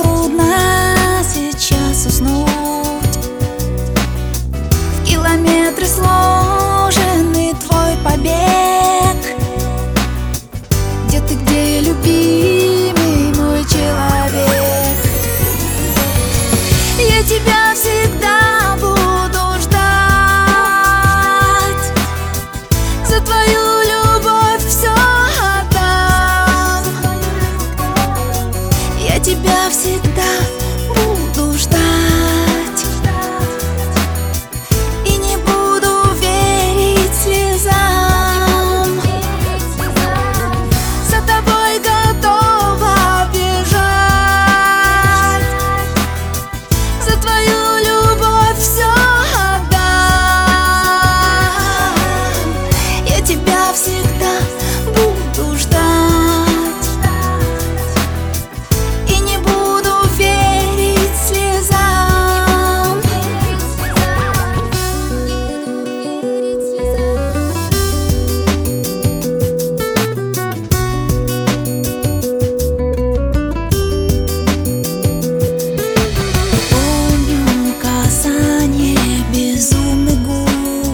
трудно сейчас уснуть. В километры сложенный твой побег. Где ты, где, любимый мой человек? Я тебя всегда буду ждать. За твою любовь все отдам. Я тебя всегда буду ждать. И не буду верить слезам. За тобой готова бежать. За твою любовь все отдам. Я тебя всегда буду ждать. И не буду верить слезам. Помню касание безумных губ.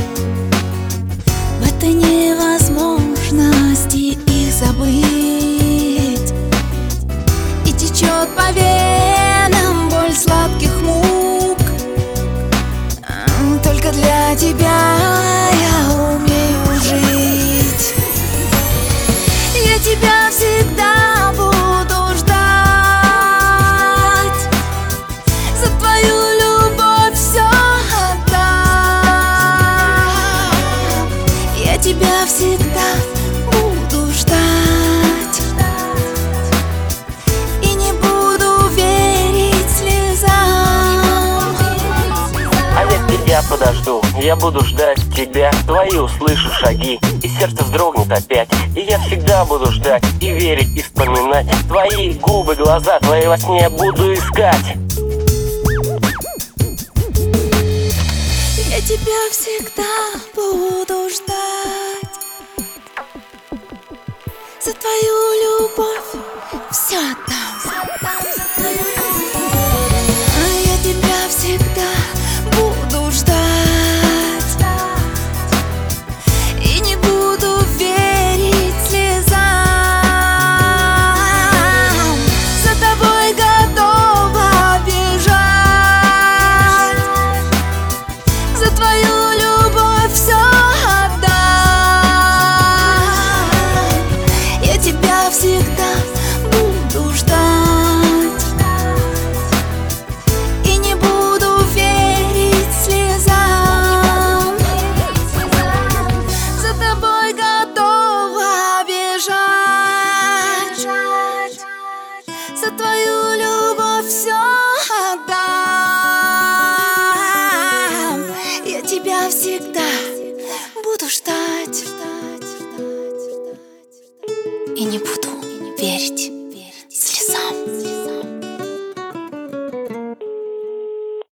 В этой невозможности их забыть. И течет по венам боль сладких мук. Только для тебя я умею жить. Я тебя всегда буду ждать. За твою любовь все отдам. Я тебя всегда буду ждать. И не буду верить слезам. А я тебя подожду, я буду ждать тебя. Твои услышу шаги, и сердце вздрогнет опять. И я всегда буду ждать, и верить, и вспоминать. Твои губы, глаза, твои во сне я буду искать. Я тебя всегда буду ждать. За твою любовь все отдам. Я тебя всегда буду ждать. И не буду верить слезам. За тобой готова бежать. За твою любовь все отдам. Я тебя всегда буду ждать. И не буду верить слезам. За тобой готова бежать. За твою любовь все отдам. Я тебя всегда буду ждать. И не буду верить